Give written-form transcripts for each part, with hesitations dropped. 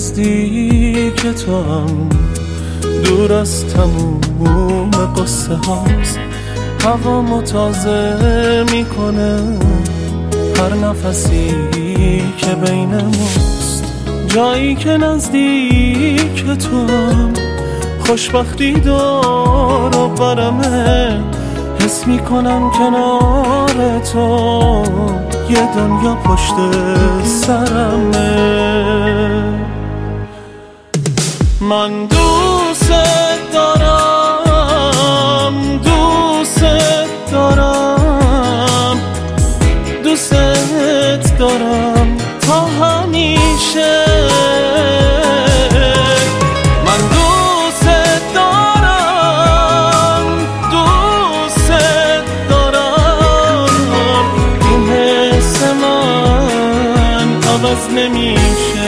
نزدیک تو هم دور از تموم قصه هاست. هوامو تازه میکنه هر نفسی که بینموست. جایی که نزدیک تو هم خوشبختی دور و برمه. حس میکنم کنار تو یه دنیا پشت سرمه. من دوست دارم، دوست دارم، دوست دارم تا همیشه. من دوست دارم، دوست دارم. این حس من عوض نمیشه،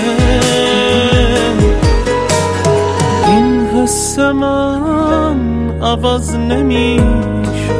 این حس من عوض نمیشه.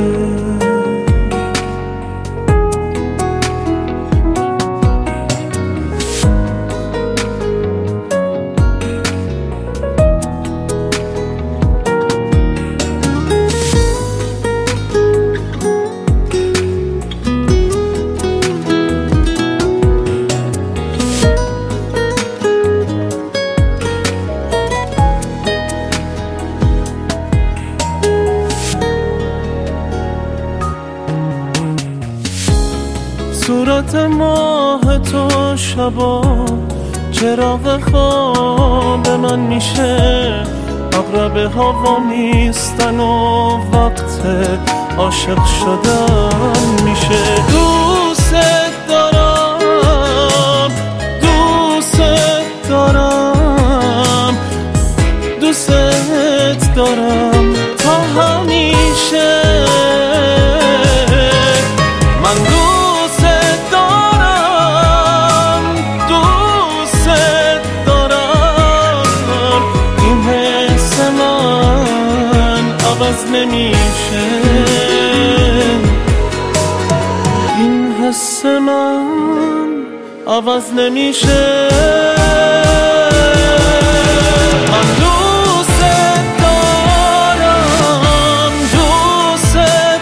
صورت ماه تو شبا چراغ خواب من میشه. اقرب هوا نیستن و وقت عاشق شدن میشه. دوست دارم، دوست دارم، دوست دارم تا همیشه. من دوست دارم، دوست دارم. این حس من عوض نمیشه، این حس من عوض نمیشه. من دوست دارم، دوست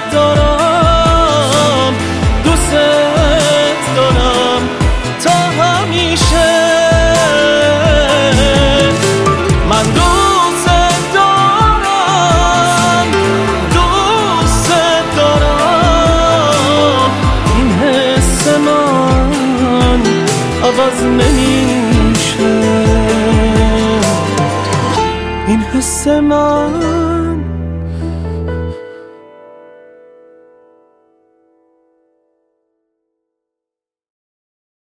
دارم، دوست دارم تا همیشه. من دوست دارم، دوست دارم. این حس من عوض نمیشه، این حس من